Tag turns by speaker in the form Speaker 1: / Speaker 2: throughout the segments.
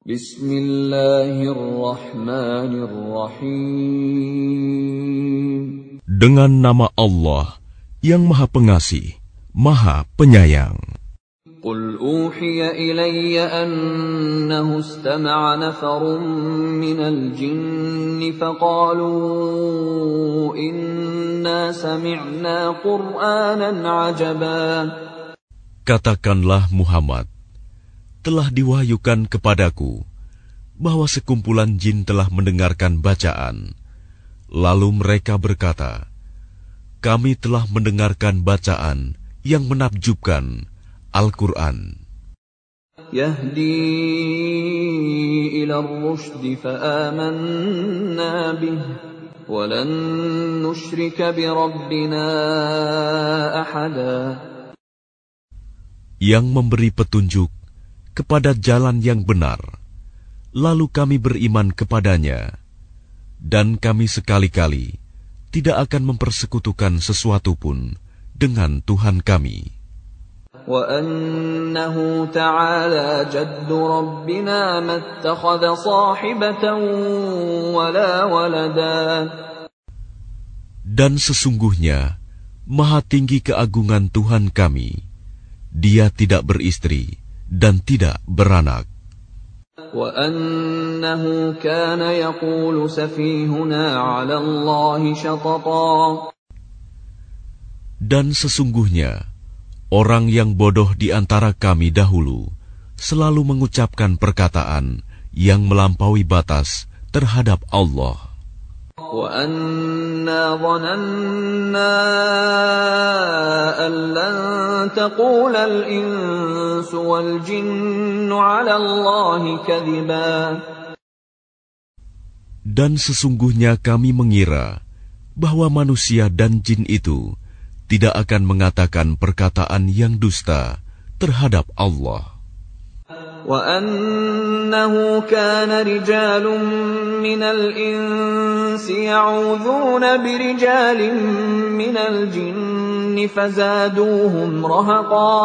Speaker 1: Bismillahirrahmanirrahim.
Speaker 2: Dengan nama Allah yang Maha Pengasih, Maha Penyayang.
Speaker 1: Qul uhiya ilayya annahu istama'a nafarun minal jinni faqalu inna sami'na Qur'anan 'ajaba.
Speaker 2: Katakanlah Muhammad, telah diwahyukan kepadaku bahwa sekumpulan jin telah mendengarkan bacaan. Lalu mereka berkata, kami telah mendengarkan bacaan yang menakjubkan, Al-Quran.
Speaker 1: Yahdi ila ar-rushdi fa'amanna bih walan nusyrika bi rabbina ahada.
Speaker 2: Yang memberi petunjuk kepada jalan yang benar, lalu kami beriman kepadanya, dan kami sekali-kali tidak akan mempersekutukan sesuatu pun dengan Tuhan kami.
Speaker 1: Wa annahu ta'ala jaddu rabbina mattakhadha sahibatan wala walada.
Speaker 2: Dan sesungguhnya maha tinggi keagungan Tuhan kami, Dia tidak beristri dan tidak beranak.
Speaker 1: Wa annahu kana yaqulu safihuna 'ala Allahi syatata.
Speaker 2: Dan sesungguhnya orang yang bodoh di antara kami dahulu selalu mengucapkan perkataan yang melampaui batas terhadap Allah.
Speaker 1: Wa anna dhananna an lan taqula al-insu wal jinnu 'ala Allahi kadhiba.
Speaker 2: Dan sesungguhnya kami mengira bahwa manusia dan jin itu tidak akan mengatakan perkataan yang dusta terhadap Allah.
Speaker 1: Wa annahu kana rijalun minal insi ya'udhuna birijalin minal jinni fazaduhum rahaqa.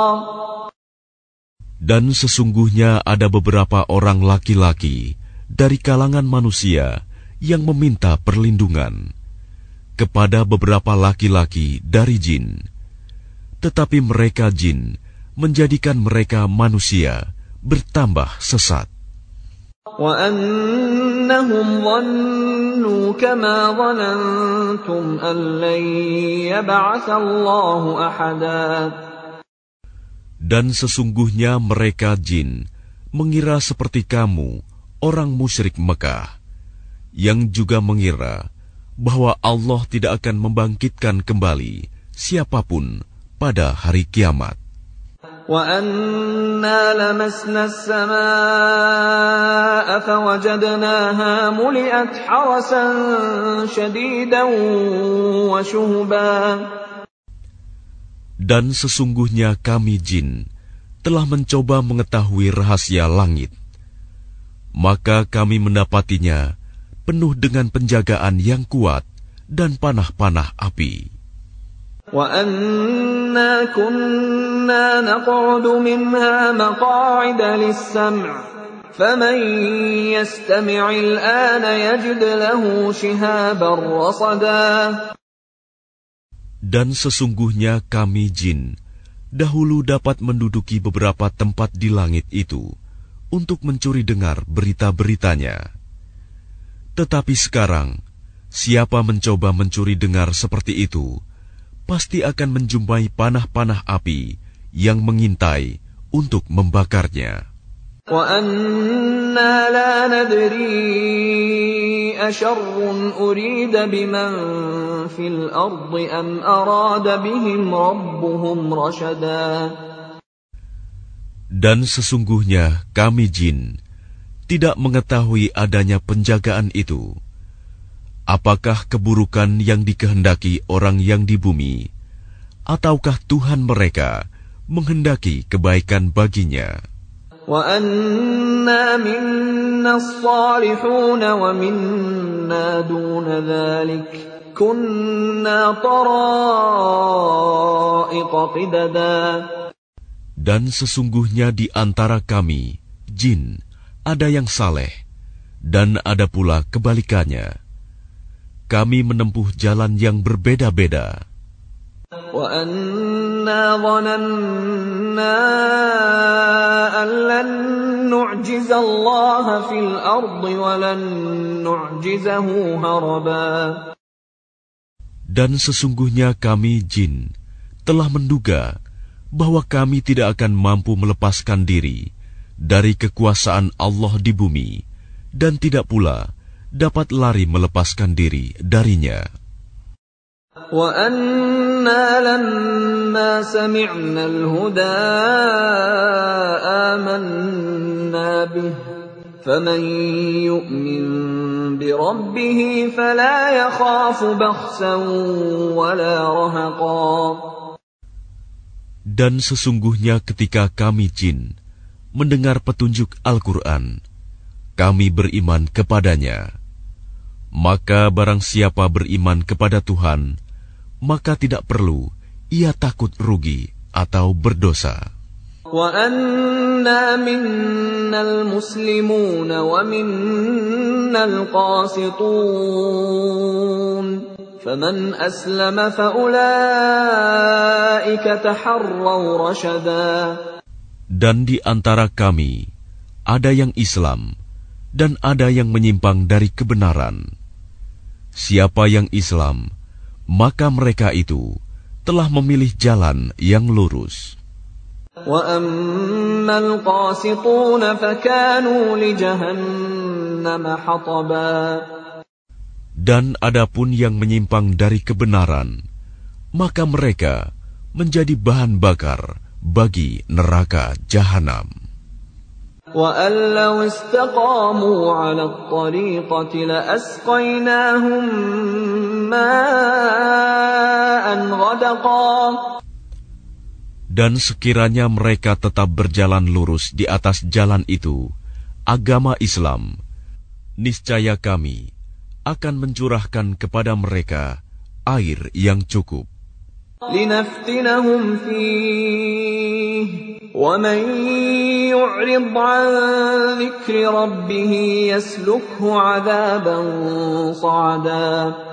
Speaker 2: Dan sesungguhnya ada beberapa orang laki-laki dari kalangan manusia yang meminta perlindungan kepada beberapa laki-laki dari jin, tetapi mereka jin menjadikan mereka manusia bertambah sesat.
Speaker 1: Wa annahum dhannu kama dhanantum an lan yab'atsa Allahu ahada.
Speaker 2: Dan sesungguhnya mereka jin mengira seperti kamu, orang musyrik Mekah, yang juga mengira bahwa Allah tidak akan membangkitkan kembali siapapun pada hari kiamat.
Speaker 1: Wa anna lamasna as-samaa'a fawajadnaha muli'at harasan shadidan wa shuhuban.
Speaker 2: Dan sesungguhnya kami jin telah mencoba mengetahui rahasia langit, maka kami mendapatinya penuh dengan penjagaan yang kuat dan panah-panah api.
Speaker 1: Wa anna kunna naq'udu minha maq'ida lis-sam' faman yastami' al-ana yajid lahu shihaban rasada. Dan
Speaker 2: sesungguhnya kami jin dahulu dapat menduduki beberapa tempat di langit itu untuk mencuri dengar berita-beritanya. Tetapi sekarang, siapa mencoba mencuri dengar seperti itu, pasti akan menjumpai panah-panah api yang mengintai untuk membakarnya.
Speaker 1: Wa anna la nadri asharrun urida biman fil ardi am arada bihim rabbuhum rashada.
Speaker 2: Dan sesungguhnya kami jin tidak mengetahui adanya penjagaan itu. Apakah keburukan yang dikehendaki orang yang di bumi, ataukah Tuhan mereka menghendaki kebaikan baginya?
Speaker 1: Wa anna minna as-salihun wa minna duna dhalik kunna tara'iqa qidada.
Speaker 2: Dan sesungguhnya di antara kami, jin, ada yang saleh, dan ada pula kebalikannya. Kami menempuh jalan yang berbeda-beda.
Speaker 1: وَأَنَّا ظَنَنَّا أَن لَّن نُّعْجِزَ اللَّهَ فِي الْأَرْضِ وَلَن نُّعْجِزَهُ هَرَبًا.
Speaker 2: Dan sesungguhnya kami jin telah menduga bahwa kami tidak akan mampu melepaskan diri dari kekuasaan Allah di bumi, dan tidak pula dapat lari melepaskan diri darinya.
Speaker 1: وَأَنَّا لَمَّا سَمِعْنَا الْهُدَىٰ آمَنَّا بِهِ فَمَن يُؤْمِن بِرَبِّهِ فَلَا يَخَافُ بَخْسًا وَلَا رَهَقًا.
Speaker 2: Dan sesungguhnya ketika kami jin mendengar petunjuk Al-Quran, kami beriman kepadanya. Maka barang siapa beriman kepada Tuhan, maka tidak perlu ia takut rugi atau berdosa.
Speaker 1: وَأَنَّا مِنَّا الْمُسْلِمُونَ وَمِنَّا الْقَاسِطُونَ فَمَنْ أَسْلَمَ فَأُولَئِكَ تَحَرَّوْا رَشَدًا.
Speaker 2: Dan di antara kami ada yang Islam dan ada yang menyimpang dari kebenaran. Siapa yang Islam, maka mereka itu telah memilih jalan yang lurus.
Speaker 1: وَأَمَّا الْقَاسِطُونَ فَكَانُوا لِجَهَنَّمَ حَطَبًا.
Speaker 2: Dan adapun yang menyimpang dari kebenaran, maka mereka menjadi bahan bakar bagi neraka jahanam.
Speaker 1: وَأَن لَّوْ اسْتَقَامُوا عَلَى الطَّرِيقَةِ لَأَسْقَيْنَاهُم مَّاءً غَدَقًا.
Speaker 2: Dan sekiranya mereka tetap berjalan lurus di atas jalan itu, agama Islam, niscaya kami akan mencurahkan kepada mereka air yang cukup.
Speaker 1: لِنَفْتِنَهُمْ فِيهِ وَمَن يُعْرِضْ عَن ذِكْرِ رَبِّهِ يَسْلُكْهُ عَذَابًا صَعَدًا.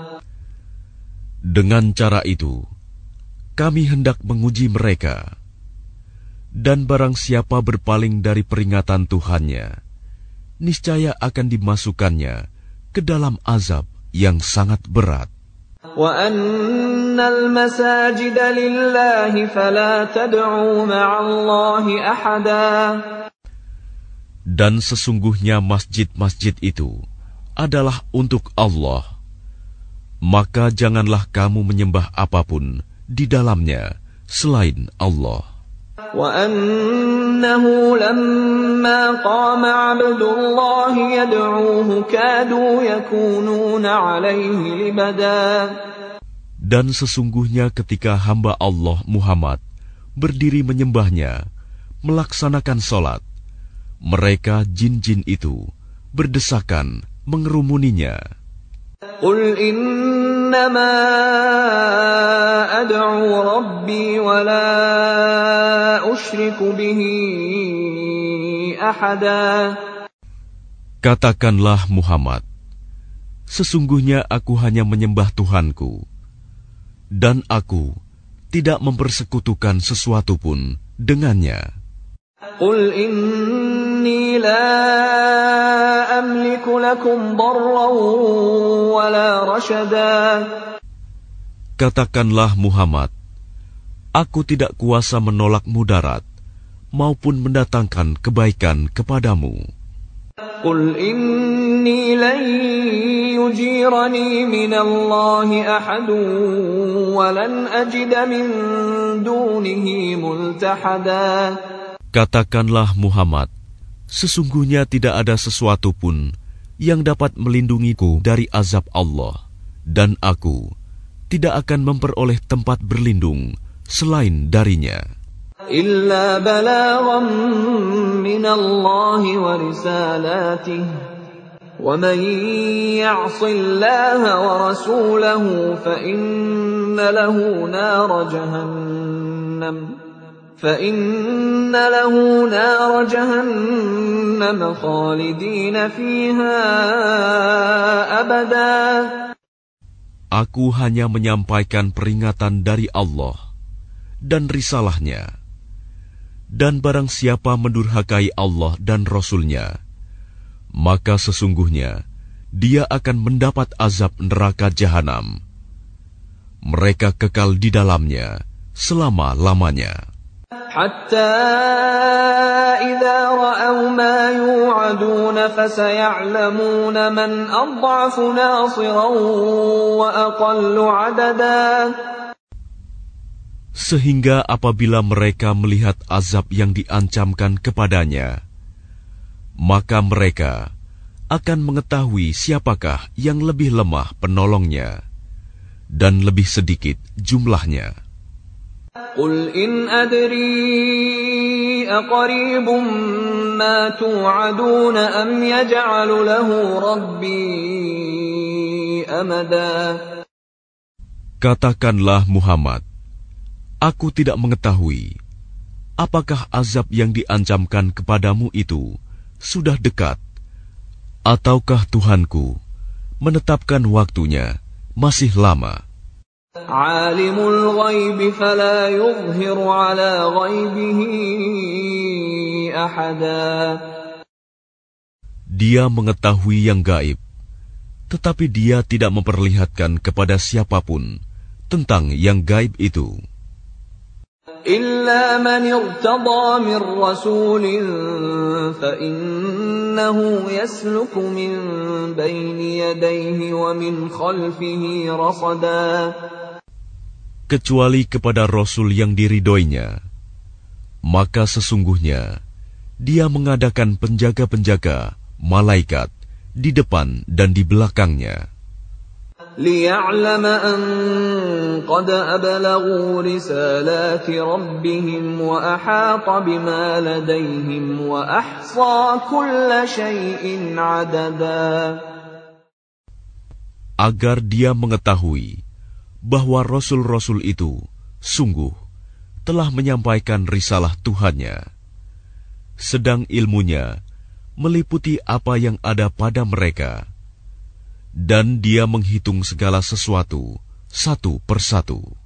Speaker 2: Dengan cara itu, kami hendak menguji mereka. Dan barang siapa berpaling dari peringatan Tuhannya, niscaya akan dimasukkannya ke dalam azab yang sangat berat.
Speaker 1: وَأَنَّ الْمَسَاجِدَ لِلَّهِ فَلَا تَدْعُوا مَعَ اللَّهِ أَحَدًا.
Speaker 2: Dan sesungguhnya masjid-masjid itu adalah untuk Allah. Maka janganlah kamu menyembah apapun di dalamnya selain Allah.
Speaker 1: وَأَنَّهُ لَمَّا قَامَ عَبْدُ اللَّهِ يَدْعُوهُ كَادُوا يَكُونُونَ عَلَيْهِ لِبَدًا.
Speaker 2: Dan sesungguhnya ketika hamba Allah Muhammad berdiri menyembahnya, melaksanakan sholat, mereka jin-jin itu berdesakan mengerumuninya.
Speaker 1: قُلْ إِنَّمَا أَدْعُو رَبِّي وَلَا أُشْرِكُ بِهِ أَحَدًا.
Speaker 2: Katakanlah Muhammad, sesungguhnya aku hanya menyembah Tuhanku, dan aku tidak mempersekutukan sesuatu pun dengannya.
Speaker 1: قُلْ إِنِّي لَا أَمْلِكُ لَكُمْ ضَرًّا وَلَا رَشَدًا.
Speaker 2: Katakanlah Muhammad, aku tidak kuasa menolak mudarat maupun mendatangkan kebaikan kepadamu.
Speaker 1: قُلْ إِنِّي لَن يُجِيرَنِي مِنَ اللَّهِ أَحَدٌ وَلَنْ أَجِدَ مِن دُونِهِ مُلْتَحَدًا.
Speaker 2: Katakanlah Muhammad, sesungguhnya tidak ada sesuatu pun yang dapat melindungiku dari azab Allah, dan aku tidak akan memperoleh tempat berlindung selain darinya.
Speaker 1: إِلَّا بَلَاغًا مِّنَ اللَّهِ وَرِسَالَاتِهِ وَمَن يَعْصِ اللَّهَ وَرَسُولَهُ فَإِنَّ لَهُ نَارَ جَهَنَّمَ فَإِنَّ لَهُ نَارَ جَهَنَّمَ خَالِدِينَ فِيهَا أَبَدًا.
Speaker 2: Aku hanya menyampaikan peringatan dari Allah dan risalahnya. Dan barang siapa mendurhakai Allah dan Rasul-Nya, maka sesungguhnya dia akan mendapat azab neraka jahanam. Mereka kekal di dalamnya selama-lamanya.
Speaker 1: حتى إذا رأوا ما يوعدون فسيعلمون من أضعف ناصرا وأقل عددا.
Speaker 2: Sehingga apabila mereka melihat azab yang diancamkan kepadanya, maka mereka akan mengetahui siapakah yang lebih lemah penolongnya dan lebih sedikit jumlahnya.
Speaker 1: قل إن أدري أقريب ما توعدون أم يجعل له ربي أمدا.
Speaker 2: Katakanlah Muhammad, aku tidak mengetahui apakah azab yang diancamkan kepadamu itu sudah dekat, ataukah Tuhanku menetapkan waktunya masih lama.
Speaker 1: Alimul ghaib fala yuzhiru ala ghaibihi ahada.
Speaker 2: Dia mengetahui yang gaib, tetapi dia tidak memperlihatkan kepada siapapun tentang yang gaib itu.
Speaker 1: Illa man irtada min rasulin fa innahu yasluku min bayni yadayhi wa min khalfihi rasada.
Speaker 2: Kecuali kepada Rasul yang diridhoinya, maka sesungguhnya dia mengadakan penjaga-penjaga, malaikat, di depan dan di belakangnya.
Speaker 1: لِيَعْلَمَ أَنْ قَدْ أَبْلَغُوا رِسَالَاتِ رَبِّهِمْ وَأَحَاطَ بِمَا لَدَيْهِمْ وَأَحْصَى كُلَّ شَيْءٍ عَدَدًا.
Speaker 2: Agar dia mengetahui bahwa Rasul-Rasul itu sungguh telah menyampaikan risalah Tuhannya, sedang ilmunya meliputi apa yang ada pada mereka, dan dia menghitung segala sesuatu satu persatu.